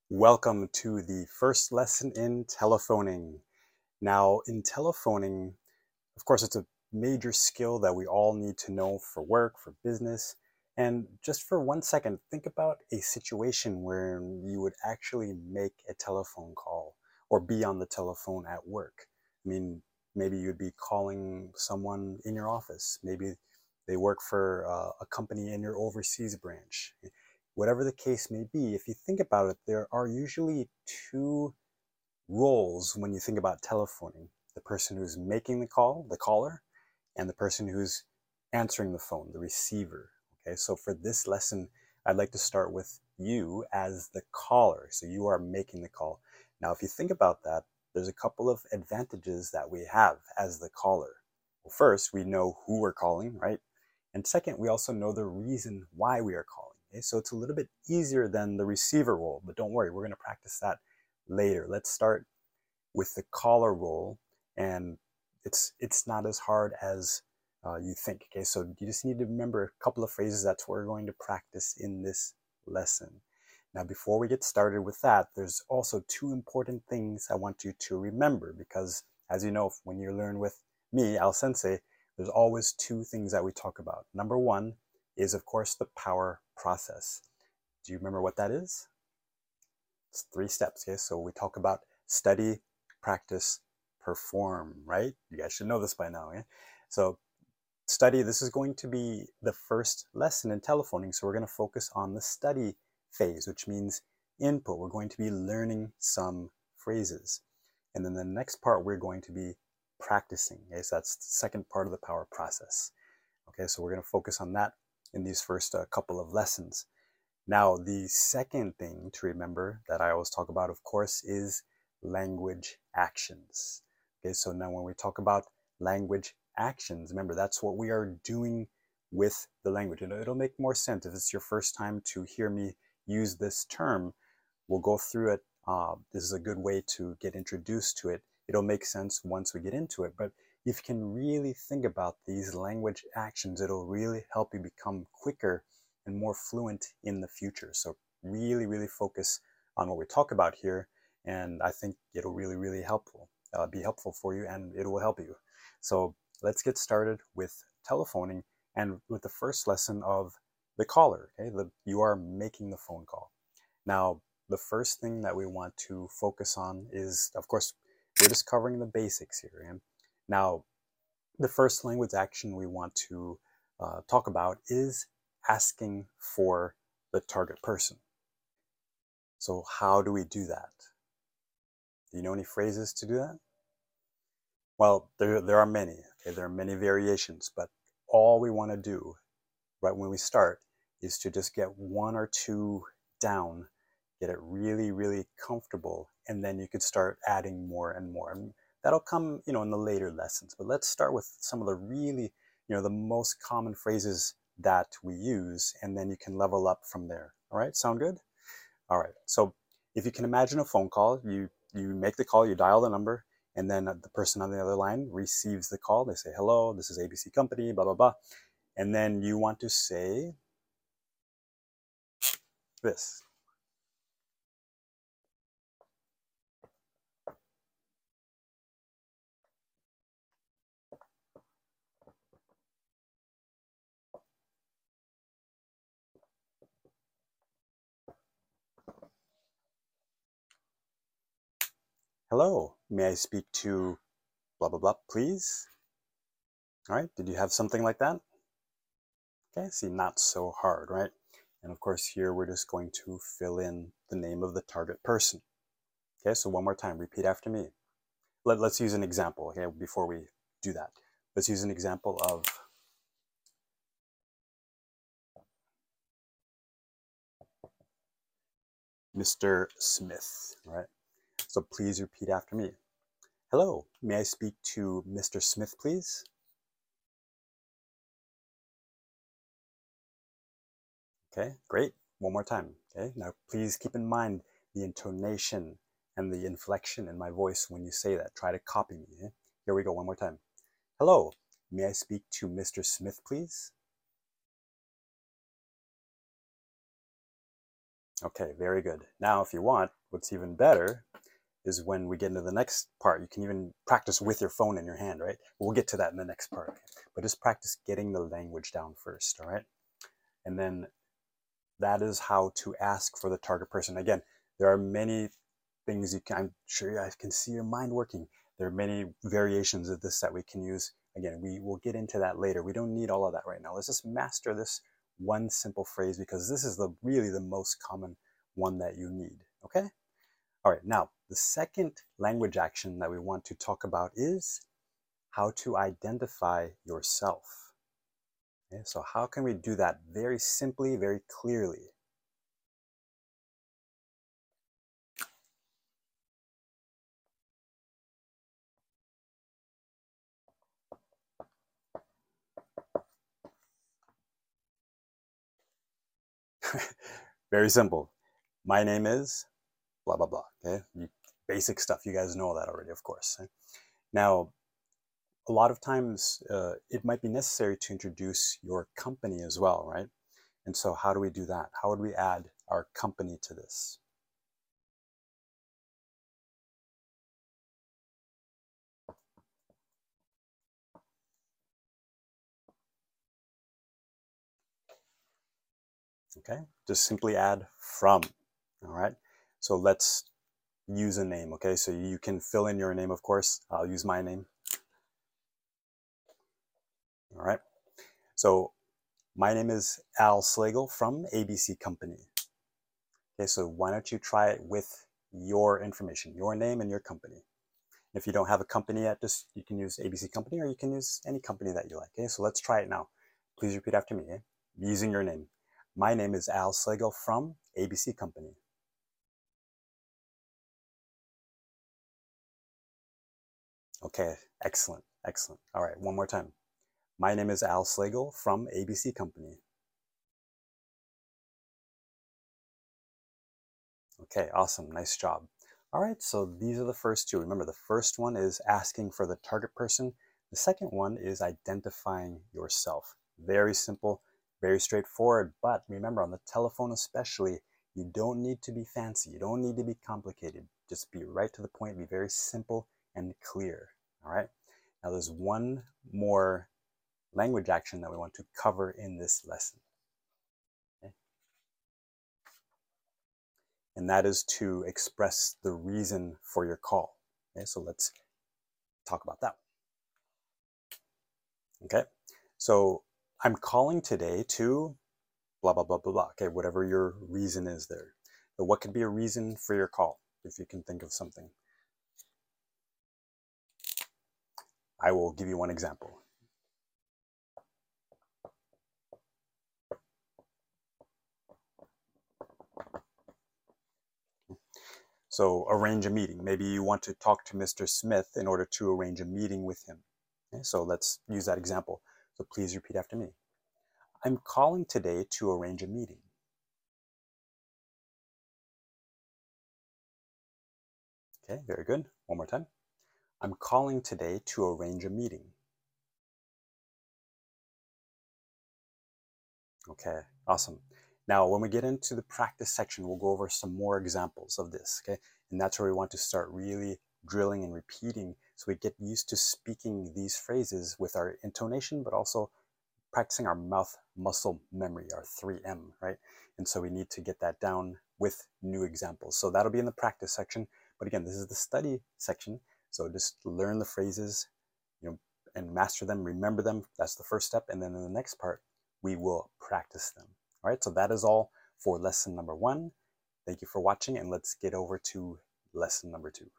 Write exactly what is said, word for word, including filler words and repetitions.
Welcome to the first lesson in telephoning. Now, in telephoning, of course, it's a major skill that we all need to know for work, for business. And just for one second, think about a situation where you would actually make a telephone call or be on the telephone at work. I mean, maybe you'd be calling someone in your office. Maybe they work for uh, a company in your overseas branch. Whatever the case may be, if you think about it, there are usually two roles when you think about telephoning: the person who's making the call, the caller, and the person who's answering the phone, the receiver. Okay, so for this lesson, I'd like to start with you as the caller. So you are making the call. Now, if you think about that, there's a couple of advantages that we have as the caller. Well, first, we know who we're calling, right? And second, we also know the reason why we are calling. Okay? So it's a little bit easier than the receiver role, but don't worry, we're going to practice that later. Let's start with the caller role, and it's it's not as hard as uh, you think. Okay, so you just need to remember a couple of phrases. That's what we're going to practice in this lesson. Now, before we get started with that, there's also two important things I want you to remember, because as you know, when you learn with me, Al Sensei, there's always two things that we talk about. Number one is, of course, the power process. Do you remember what that is? It's three steps. Okay, so we talk about study, practice, perform, right? You guys should know this by now. Okay? So study, this is going to be the first lesson in telephoning. So we're going to focus on the study phase, which means input. We're going to be learning some phrases. And then the next part, we're going to be practicing. Okay, so that's the second part of the power process. Okay, so we're going to focus on that in these first uh, couple of lessons. Now, the second thing to remember that I always talk about, of course, is language actions. Okay, so now when we talk about language actions, remember that's what we are doing with the language. And it'll make more sense if it's your first time to hear me use this term. We'll go through it. Uh, this is a good way to get introduced to it. It'll make sense once we get into it. But if you can really think about these language actions, it'll really help you become quicker and more fluent in the future. So really, really focus on what we talk about here, and I think it'll really, really helpful, uh, be helpful for you, and it will help you. So let's get started with telephoning and with the first lesson of the caller. Okay, the, you are making the phone call. Now, the first thing that we want to focus on is, of course, we're just covering the basics here. And now, the first language action we want to uh, talk about is asking for the target person. So how do we do that? Do you know any phrases to do that? Well, there, there are many. Okay, there are many variations, but all we want to do right when we start is to just get one or two down, get it really, really comfortable, and then you could start adding more and more. And that'll come, you know, in the later lessons. But let's start with some of the really, you know, the most common phrases that we use, and then you can level up from there. All right, sound good? All right. So if you can imagine a phone call, you you make the call, you dial the number, and then the person on the other line receives the call. They say, "Hello, this is A B C Company, blah blah blah," and then you want to say this. "Hello, may I speak to blah blah blah, please?" All right. Did you have something like that? Okay. See, not so hard, right? And of course, here we're just going to fill in the name of the target person. Okay. So one more time, repeat after me. Let, let's use an example. Okay. Before we do that, let's use an example of Mister Smith. All right. So please repeat after me. "Hello, may I speak to Mister Smith, please?" Okay, great. One more time. Okay, now please keep in mind the intonation and the inflection in my voice when you say that. Try to copy me. Okay? Here we go, one more time. "Hello, may I speak to Mister Smith, please?" Okay, very good. Now, if you want, what's even better is when we get into the next part, you can even practice with your phone in your hand, right? We'll get to that in the next part. Okay? But just practice getting the language down first, all right? And then that is how to ask for the target person. Again, there are many things you can, I'm sure you guys can see your mind working. There are many variations of this that we can use. Again, we will get into that later. We don't need all of that right now. Let's just master this one simple phrase because this is the really the most common one that you need, okay? All right, now the second language action that we want to talk about is how to identify yourself. Okay, so how can we do that very simply, very clearly? Very simple. My name is blah, blah, blah. Okay, you, basic stuff. You guys know that already, of course. Now, a lot of times uh, it might be necessary to introduce your company as well, right? And so how do we do that? How would we add our company to this? Okay, just simply add from. All right, so let's use a name. Okay, so you can fill in your name, of course. I'll use my name. All right, so my name is Al Slagle from A B C Company. Okay, so why don't you try it with your information, your name and your company. If you don't have a company yet, just you can use A B C Company or you can use any company that you like. Okay, so let's try it now. Please repeat after me, okay? Using your name. My name is Al Slagle from A B C Company. Okay, excellent, excellent. All right, one more time. My name is Al Slagle from A B C Company. Okay, awesome, nice job. All right, so these are the first two. Remember, the first one is asking for the target person. The second one is identifying yourself. Very simple, very straightforward, but remember on the telephone especially, you don't need to be fancy. You don't need to be complicated. Just be right to the point, be very simple and clear, all right? Now there's one more language action that we want to cover in this lesson. Okay? And that is to express the reason for your call. Okay, so let's talk about that. Okay, so I'm calling today to blah, blah, blah, blah, blah. Okay, whatever your reason is there. But what could be a reason for your call, if you can think of something? I will give you one example. So arrange a meeting. Maybe you want to talk to Mister Smith in order to arrange a meeting with him. Okay, so let's use that example. So please repeat after me. I'm calling today to arrange a meeting. Okay, very good. One more time. I'm calling today to arrange a meeting. Okay, awesome. Now, when we get into the practice section, we'll go over some more examples of this, okay? And that's where we want to start really drilling and repeating so we get used to speaking these phrases with our intonation, but also practicing our mouth muscle memory, our three M, right? And so we need to get that down with new examples. So that'll be in the practice section. But again, this is the study section. So just learn the phrases, you know, and master them, remember them. That's the first step. And then in the next part, we will practice them. All right, so that is all for lesson number one. Thank you for watching, and let's get over to lesson number two.